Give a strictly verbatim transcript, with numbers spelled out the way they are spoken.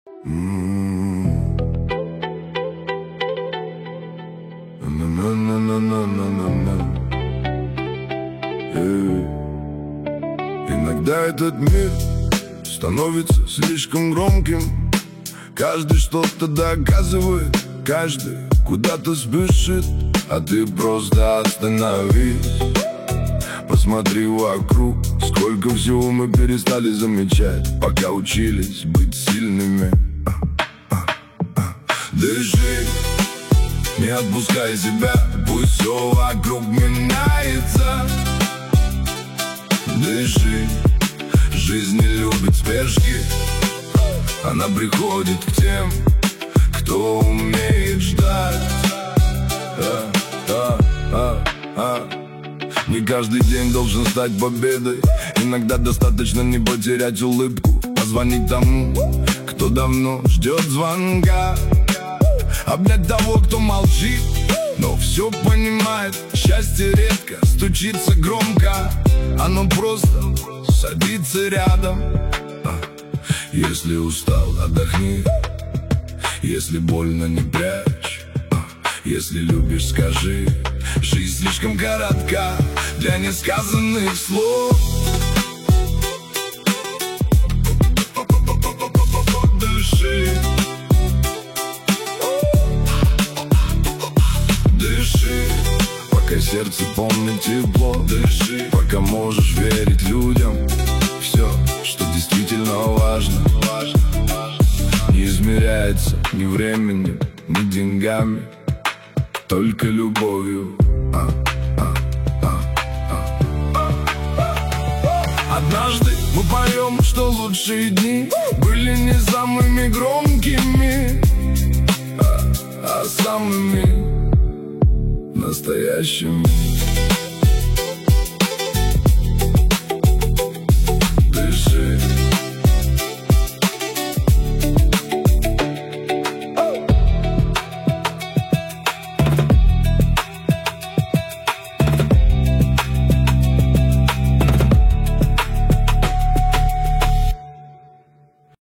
Иногда этот мир становится слишком громким. Каждый что-то доказывает, каждый куда-то спешит, а ты просто остановись. Посмотри вокруг, сколько всего мы перестали замечать, пока учились быть сильными. Дыши, не отпускай себя, пусть все вокруг меняется. Дыши, жизнь не любит спешки, она приходит к тем, кто умеет ждать. а, а, а, а. Не каждый день должен стать победой. Иногда достаточно не потерять улыбку, позвонить тому, кто давно ждет звонка, обнять того, кто молчит, но все понимает. Счастье редко стучится громко, оно просто садится рядом. Если устал, отдохни. Если больно, не прячь. Если любишь, скажи. Жизнь слишком коротка для несказанных слов. Дыши, дыши, пока сердце помнит тепло. Дыши, пока можешь верить людям. Все, что действительно важно, не измеряется ни временем, ни деньгами, только любовью. а, а, а, а. Однажды мы поем, что лучшие дни были не самыми громкими, а, а самыми настоящими.